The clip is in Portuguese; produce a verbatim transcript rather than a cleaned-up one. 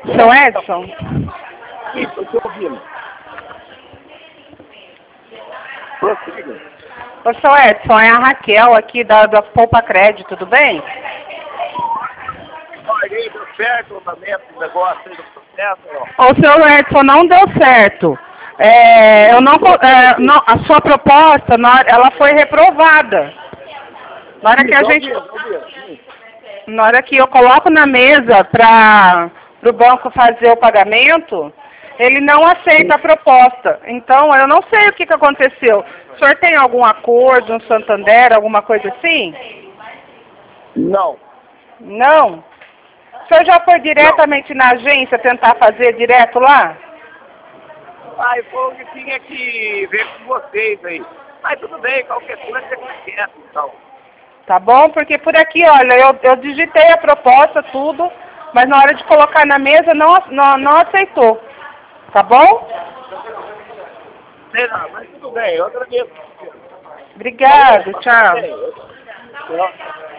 Seu Edson? Sim, estou te ouvindo. Prossiga. Ô, seu Edson, é a Raquel aqui da, da Poupa Crédito, tudo bem? Olha, deu certo o andamento do negócio aí do processo, ó. Ô, seu Edson, não deu certo. É, eu não, co- é, não- a sua proposta, na hora- ela foi reprovada. Na hora que a Isso, gente, ouvindo, ouvindo. na hora que eu coloco na mesa para o banco fazer o pagamento, ele não aceita a proposta. Então, eu não sei o que, que aconteceu. O senhor tem algum acordo, um Santander, alguma coisa assim? Não. Não? O senhor já foi diretamente na agência tentar fazer direto lá? Aí foi o que tinha que ver com vocês aí. Mas tudo bem, qualquer coisa você quieto, então. Tá bom? Porque por aqui, olha, eu, eu digitei a proposta, tudo, mas na hora de colocar na mesa não, não, não aceitou. Tá bom? Sei lá, mas tudo bem, eu agradeço. Obrigado, tchau. Bem, eu- eu-